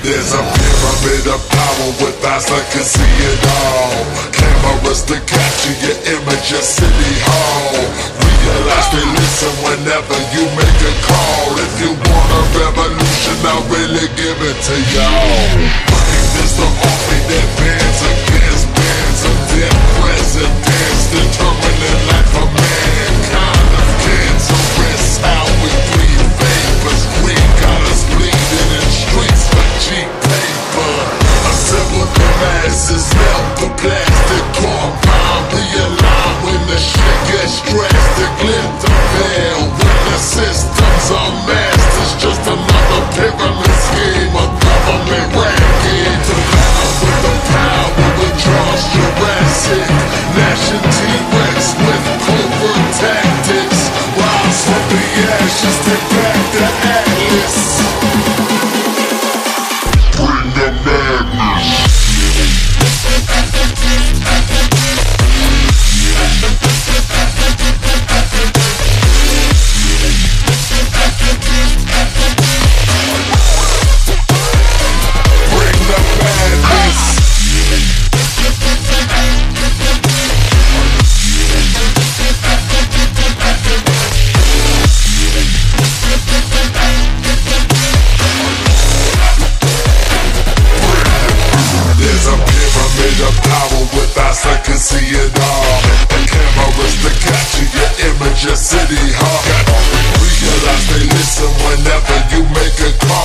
There's a pyramid of power with eyes that can see it all. Cameras to capture your image at City Hall. Realize they listen whenever you make a call. If you want a revolution, I'll really give it to y'all. Fucking is the army that bands against bands of dead presidents, determining life of mankind of cancerous. How we bleed vapors, green got us bleeding in streets for cheap paper. Assemble the masses, melt the plastic compound. Be alarmed when the shit gets drastic. Lit the veil when the systems are masked. It's just another pyramid scheme, a government racket. To battle with the power withdraws Jurassic. Gnashing T-Rex with covert tactics. Rise from the ashes, take back the Atlas. Bring the madness. I can see it all. The cameras to capture your image at City Hall. Realize they listen whenever you make a call.